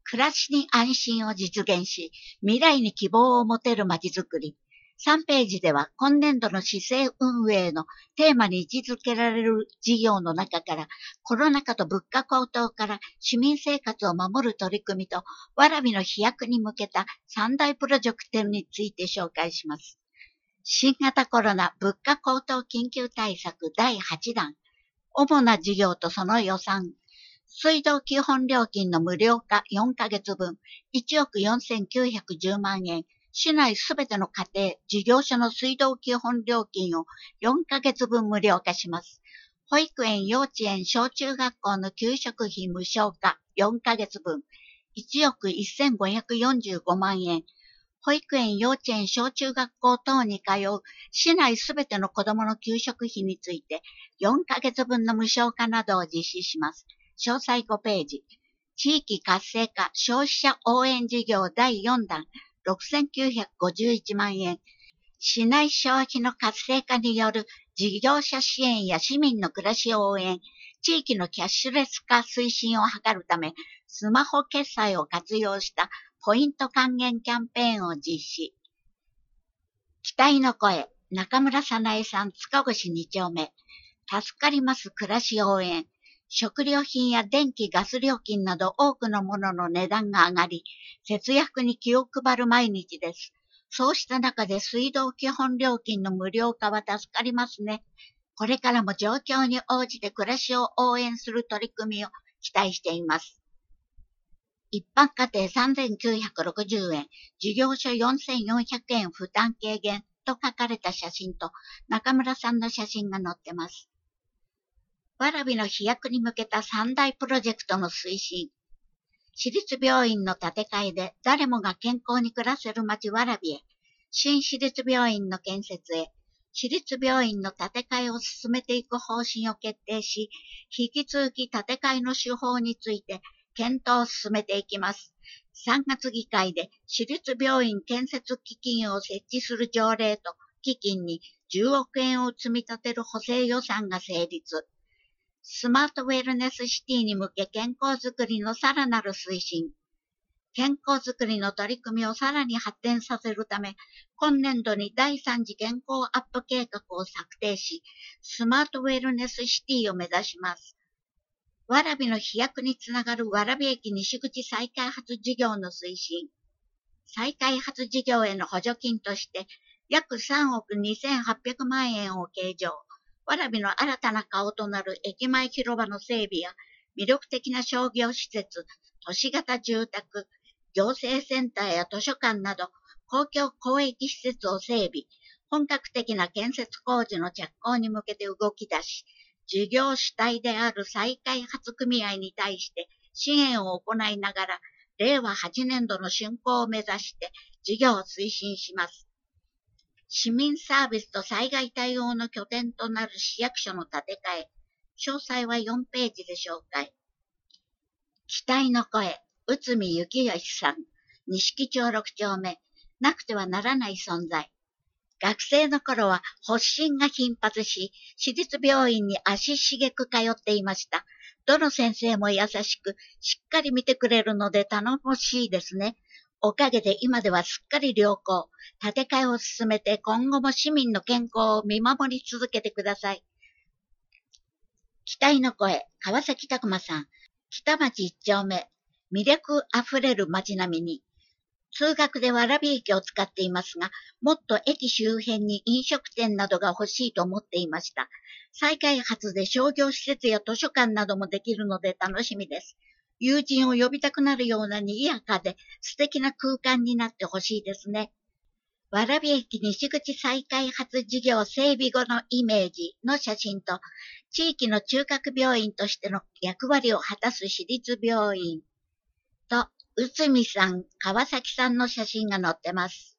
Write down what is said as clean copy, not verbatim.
暮らしに安心を実現し、未来に希望を持てるまちづくり。3ページでは今年度の市政運営のテーマに位置づけられる事業の中から、コロナ禍と物価高騰から市民生活を守る取り組みと、蕨の飛躍に向けた3大プロジェクトについて紹介します。新型コロナ物価高騰緊急対策第8弾。主な事業とその予算。水道基本料金の無料化4ヶ月分、1億4910万円。市内すべての家庭、事業所の水道基本料金を4ヶ月分無料化します。保育園、幼稚園、小中学校の給食費無償化4ヶ月分、1億1545万円。保育園、幼稚園、小中学校等に通う市内すべての子どもの給食費について4ヶ月分の無償化などを実施します。詳細5ページ。地域活性化消費者応援事業第4弾6951万円。市内消費の活性化による事業者支援や市民の暮らし応援、地域のキャッシュレス化推進を図るため、スマホ決済を活用したポイント還元キャンペーンを実施。期待の声、中村早苗さん、塚越2丁目。助かります暮らし応援。食料品や電気・ガス料金など多くのものの値段が上がり、節約に気を配る毎日です。そうした中で水道基本料金の無料化は助かりますね。これからも状況に応じて暮らしを応援する取り組みを期待しています。一般家庭3960円、事業所4400円負担軽減と書かれた写真と中村さんの写真が載ってます。蕨の飛躍に向けた3大プロジェクトの推進。市立病院の建て替えで誰もが健康に暮らせる街蕨へ。新市立病院の建設へ。市立病院の建て替えを進めていく方針を決定し、引き続き建て替えの手法について検討を進めていきます。3月議会で市立病院建設基金を設置する条例と基金に10億円を積み立てる補正予算が成立。スマートウェルネスシティに向け健康づくりのさらなる推進。健康づくりの取り組みをさらに発展させるため、今年度に第3次健康アップ計画を策定し、スマートウェルネスシティを目指します。蕨の飛躍につながる蕨駅西口再開発事業の推進。再開発事業への補助金として、約3億2800万円を計上。蕨の新たな顔となる駅前広場の整備や魅力的な商業施設、都市型住宅、行政センターや図書館など公共公益施設を整備、本格的な建設工事の着工に向けて動き出し、事業主体である再開発組合に対して支援を行いながら、令和8年度の竣工を目指して事業を推進します。市民サービスと災害対応の拠点となる市役所の建て替え。詳細は4ページで紹介。期待の声、内海幸義さん、錦町6丁目。なくてはならない存在。学生の頃は発疹が頻発し、市立病院に足しげく通っていました。どの先生も優しく、しっかり見てくれるので頼もしいですね。おかげで今ではすっかり良好。建て替えを進めて今後も市民の健康を見守り続けてください。期待の声、川崎拓馬さん。北町1丁目。魅力あふれる街並みに。通学で蕨駅を使っていますが、もっと駅周辺に飲食店などが欲しいと思っていました。再開発で商業施設や図書館などもできるので楽しみです。友人を呼びたくなるような賑やかで素敵な空間になってほしいですね。蕨駅西口再開発事業整備後のイメージの写真と、地域の中核病院としての役割を果たす市立病院と、内海さん、川崎さんの写真が載ってます。